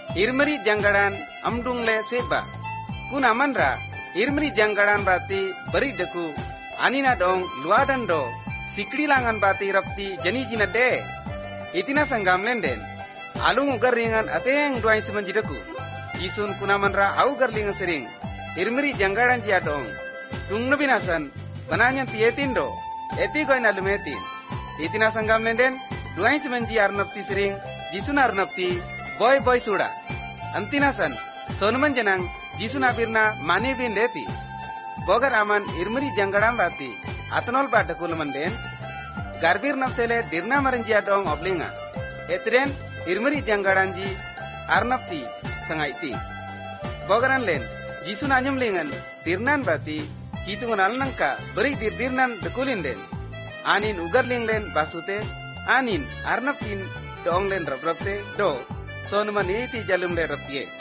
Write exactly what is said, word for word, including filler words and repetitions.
irmeri janggaran amdung le seba. Kun amanra irmeri janggaran bati beri deku anina dong luadan do sikri langan bati rapti jani jina de. Itina sanggam lenden alung ugar ringan ateng duain semenjidaku. Isun kunamanra au garlingan sering irmeri janggaran jia dong tung nabinasan pananyan tietindo eti koin alumetin. Itina sanggam lenden duain semenji arnapti sering jisun arnapti boy boy suda. Antinasan sonuman jenang jisun apirna mani bin deti. Bogar aman irmeri janggaran bati atanol bata kulumanden garbir napsele dirna maranjia dong oblinga. Etren irmeri janggaran ji arnapti sangaiti. Bogaran len jisun anyam lingan dirnan bati kitungan alnangka beri dir dirnan dekulinden. Anin ugar len basute anin arnaptin dong len rabrapte do sonuman iti jalum le rapie.